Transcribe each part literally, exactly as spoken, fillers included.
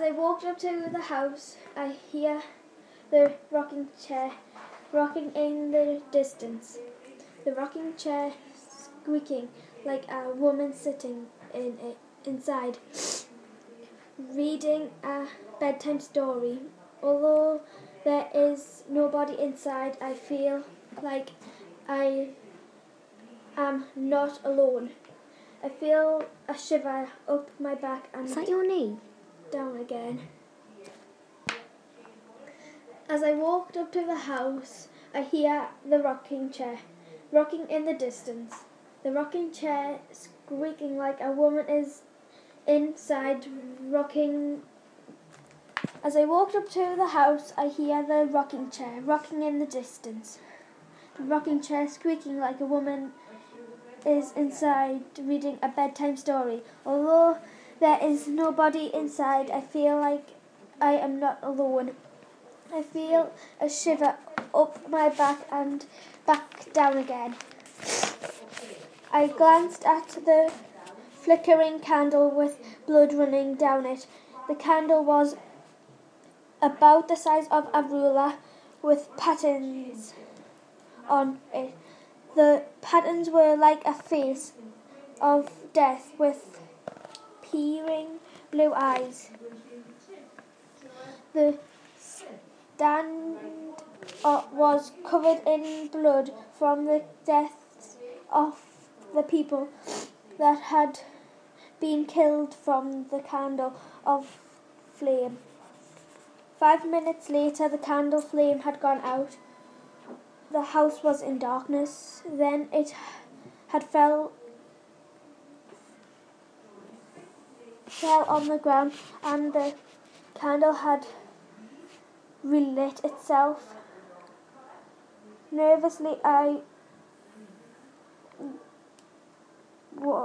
As I walked up to the house, I hear the rocking chair rocking in the distance. The rocking chair squeaking like a woman sitting in it, inside, reading a bedtime story. Although there is nobody inside, I feel like I am not alone. I feel a shiver up my back and Is that your knee? down again. As I walked up to the house, I hear the rocking chair rocking in the distance. The rocking chair squeaking like a woman is inside rocking. As I walked up to the house, I hear the rocking chair rocking in the distance. The rocking chair squeaking like a woman is inside reading a bedtime story. Although there is nobody inside, I feel like I am not alone. I feel a shiver up my back and back down again. I glanced at the flickering candle with blood running down it. The candle was about the size of a ruler with patterns on it. The patterns were like a face of death with peering blue eyes. The stand uh, was covered in blood from the deaths of the people that had been killed from the candle of flame. Five minutes later, the candle flame had gone out. The house was in darkness. Then it had fell fell on the ground, and the candle had relit itself. Nervously, I wa-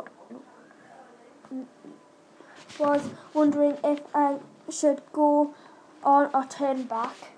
was wondering if I should go on or turn back.